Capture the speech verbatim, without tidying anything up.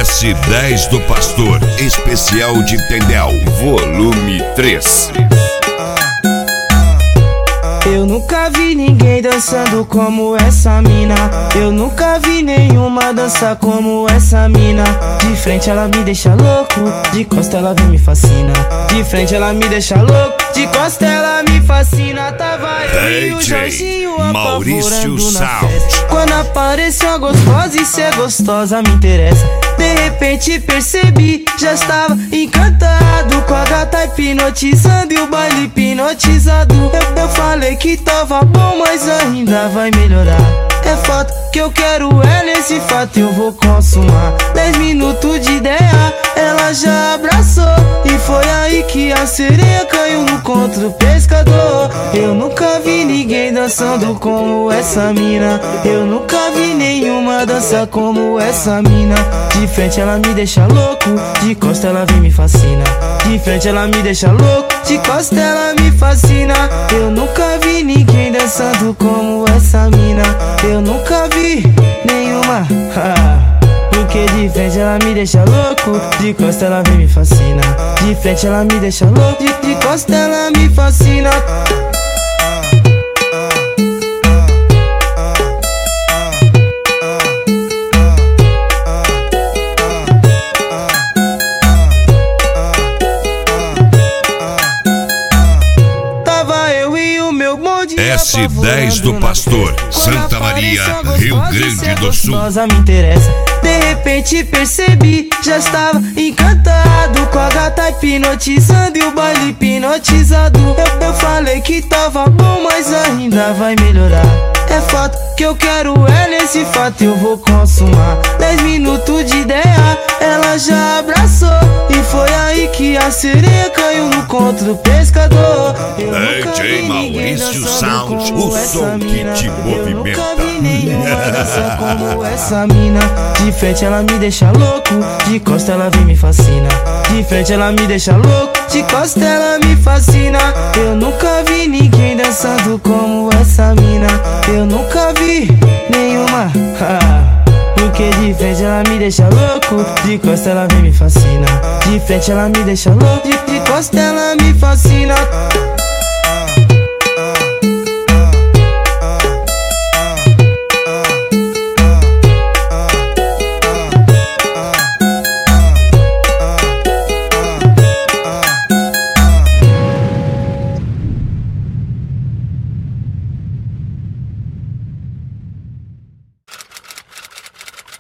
S dez do Pastor, especial de Tendel, volume três. Eu nunca vi ninguém dançando como essa mina. Eu nunca vi nenhuma dança como essa mina. De frente ela me deixa louco, de costa ela vem me fascina. De frente ela me deixa louco, de costa ela me fascina. Tava eu e o Jorginho Maurício Sound. Quando apareceu a gostosa e ser gostosa me interessa. De repente percebi, já estava encantado com a gata hipnotizando e o baile hipnotizado. Eu, eu falei que tava bom, mas ainda vai melhorar. É fato que eu quero, é nesse fato eu vou consumar. Dez minutos de ideia, ela já abraçou. E foi aí que a sereia caiu no contra o pescador. Eu nunca vi ninguém dançando como essa mina. Eu nunca vi nenhuma dança como essa mina. De frente ela me deixa louco, de costa ela vem me fascina. De frente ela me deixa louco, de costa ela me fascina. Eu nunca vi ninguém dançando como essa mina. Eu nunca vi nenhuma. Porque de frente ela me deixa louco, de costa ela vem me fascina. De frente ela me deixa louco, de, de costa ela me fascina. S dez do Pastor, Santa Maria, Rio Grande do Sul. Me interessa. De repente percebi, já estava encantado com a gata hipnotizando e o baile hipnotizado. Eu, eu falei que tava bom, mas ainda vai melhorar. É fato que eu quero, é nesse fato eu vou consumar. Dez minutos de ideia, ela já abraçou. E foi aí que a sereia caiu no contra o pescador. D J Maurício Sound, o som que te movimenta. Eu nunca vi nenhuma dança como essa mina. De frente ela me deixa louco, de costa ela vem me fascina. De frente ela me deixa louco, de costa ela me fascina. Eu nunca vi ninguém dançando como essa mina. Eu nunca vi nenhuma. Porque de frente ela me deixa louco, de costa ela vem me fascina. De frente ela me deixa louco, de, de costa ela me fascina.